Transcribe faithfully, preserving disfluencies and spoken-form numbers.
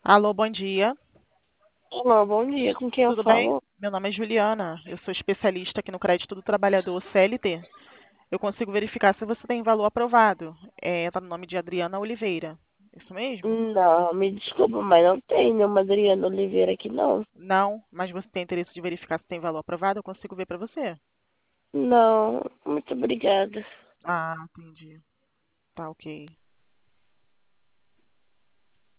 Alô, bom dia. Olá, bom dia. Com quem eu Tudo bem? falo? Meu nome é Juliana. Eu sou especialista aqui no Crédito do Trabalhador C L T. Eu consigo verificar se você tem valor aprovado. Está no nome de Adriana Oliveira. Isso mesmo? Não, me desculpa, mas não tem nenhuma Adriana Oliveira aqui, não. Não, mas você tem interesse de verificar se tem valor aprovado? Eu consigo ver para você. Não, muito obrigada. Ah, entendi. Tá ok.